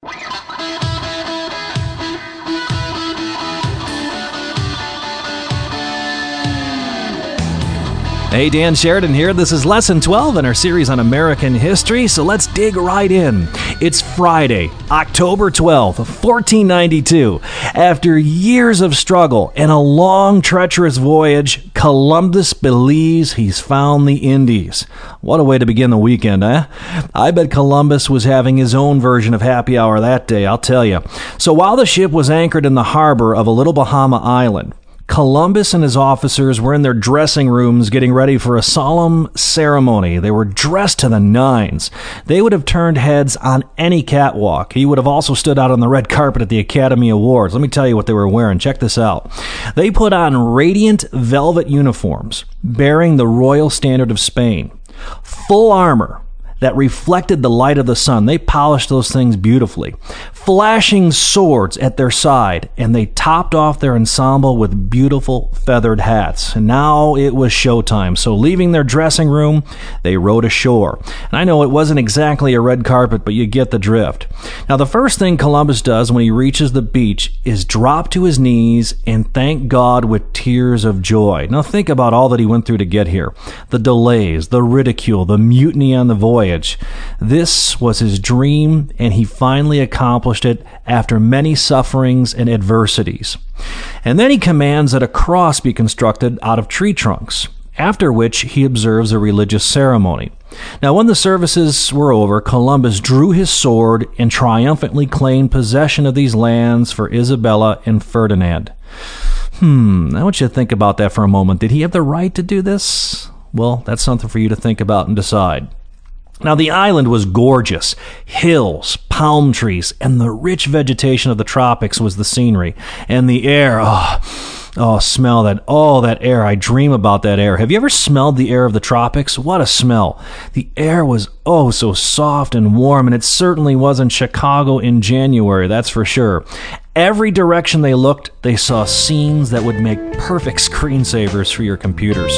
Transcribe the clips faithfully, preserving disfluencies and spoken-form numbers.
Hey, Dan Sheridan here. This is Lesson twelve in our series on American history, so let's dig right in. It's Friday, October twelfth, fourteen ninety-two. After years of struggle and a long, treacherous voyage, Columbus believes he's found the Indies. What a way to begin the weekend, eh? I bet Columbus was having his own version of happy hour that day, I'll tell you. So while the ship was anchored in the harbor of a little Bahama island, Columbus and his officers were in their dressing rooms getting ready for a solemn ceremony. They were dressed to the nines. They would have turned heads on any catwalk. He would have also stood out on the red carpet at the Academy Awards. Let me tell you what they were wearing. Check this out. They put on radiant velvet uniforms bearing the royal standard of Spain. Full armor that reflected the light of the sun. They polished those things beautifully. Flashing swords at their side, and they topped off their ensemble with beautiful feathered hats. And now it was showtime. So leaving their dressing room, they rode ashore. And I know it wasn't exactly a red carpet, but you get the drift. Now the first thing Columbus does when he reaches the beach is drop to his knees and thank God with tears of joy. Now think about all that he went through to get here. The delays, the ridicule, the mutiny on the voyage. This was his dream, and he finally accomplished it after many sufferings and adversities. And then he commands that a cross be constructed out of tree trunks, after which he observes a religious ceremony. Now, when the services were over, Columbus drew his sword and triumphantly claimed possession of these lands for Isabella and Ferdinand. Hmm, I want you to think about that for a moment. Did he have the right to do this? Well, that's something for you to think about and decide. Now, the island was gorgeous. Hills, palm trees, and the rich vegetation of the tropics was the scenery. And the air, oh, oh, smell that, oh, that air. I dream about that air. Have you ever smelled the air of the tropics? What a smell. The air was, oh, so soft and warm, and it certainly wasn't Chicago in January, that's for sure. Every direction they looked, they saw scenes that would make perfect screensavers for your computers.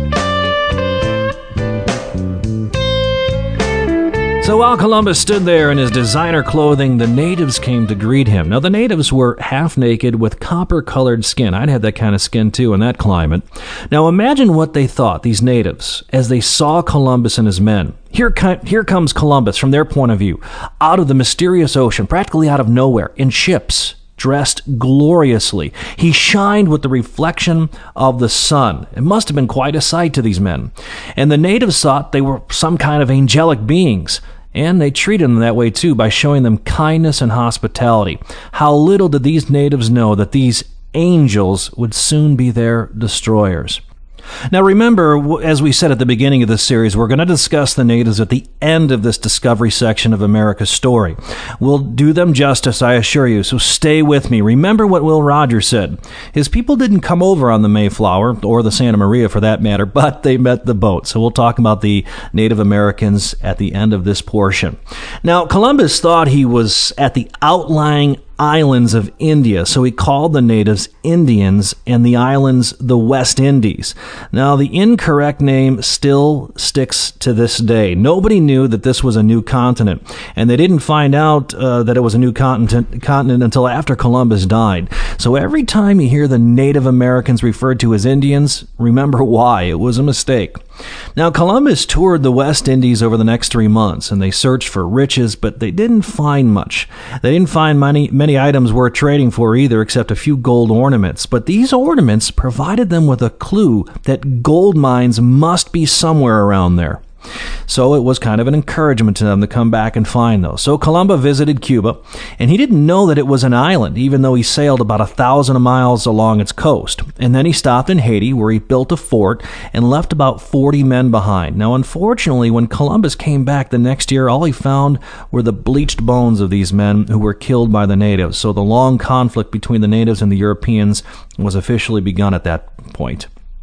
So while Columbus stood there in his designer clothing, the natives came to greet him. Now, the natives were half naked with copper-colored skin. I'd have that kind of skin, too, in that climate. Now, imagine what they thought, these natives, as they saw Columbus and his men. Here, here comes Columbus, from their point of view, out of the mysterious ocean, practically out of nowhere, in ships, dressed gloriously. He shined with the reflection of the sun. It must have been quite a sight to these men. And the natives thought they were some kind of angelic beings. And they treated them that way too by showing them kindness and hospitality. How little did these natives know that these angels would soon be their destroyers. Now remember, as we said at the beginning of this series, we're going to discuss the natives at the end of this discovery section of America's story. We'll do them justice, I assure you, so stay with me. Remember what Will Rogers said. His people didn't come over on the Mayflower, or the Santa Maria for that matter, but they met the boat. So we'll talk about the Native Americans at the end of this portion. Now, Columbus thought he was at the outlying islands of India, so he called the natives Indians and the islands the West Indies. Now, the incorrect name still sticks to this day. Nobody knew that this was a new continent, and they didn't find out uh, that it was a new continent, continent until after Columbus died. So every time you hear the Native Americans referred to as Indians, remember why. It was a mistake. Now, Columbus toured the West Indies over the next three months, and they searched for riches, but they didn't find much. They didn't find many, many items worth trading for either, except a few gold ornaments. But these ornaments provided them with a clue that gold mines must be somewhere around there. So it was kind of an encouragement to them to come back and find those. So Columbus visited Cuba, and he didn't know that it was an island, even though he sailed about a thousand miles along its coast. And then he stopped in Haiti, where he built a fort and left about forty men behind. Now, unfortunately, when Columbus came back the next year, all he found were the bleached bones of these men who were killed by the natives. So the long conflict between the natives and the Europeans was officially begun at that point.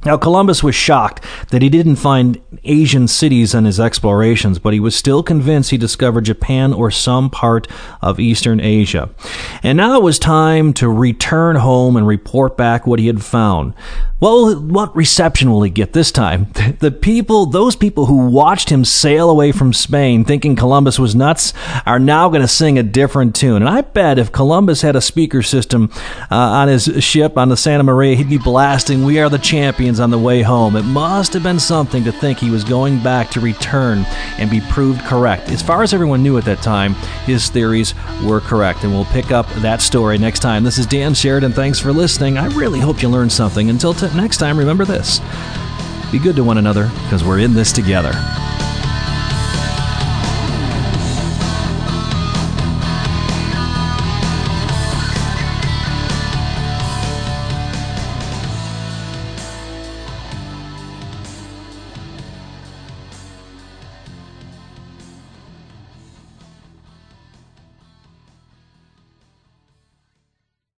Now, Columbus was shocked that he didn't find Asian cities on his explorations, but he was still convinced he discovered Japan or some part of Eastern Asia. And now it was time to return home and report back what he had found. Well, what reception will he get this time? The people, those people who watched him sail away from Spain thinking Columbus was nuts are now going to sing a different tune. And I bet if Columbus had a speaker system uh, on his ship on the Santa Maria, he'd be blasting "We Are the Champions" on the way home. It must have been something to think he was going back to return and be proved correct. As far as everyone knew at that time, his theories were correct. And we'll pick up that story next time. This is Dan Sheridan. Thanks for listening. I really hope you learned something. Until t- next time, remember this. Be good to one another, because we're in this together.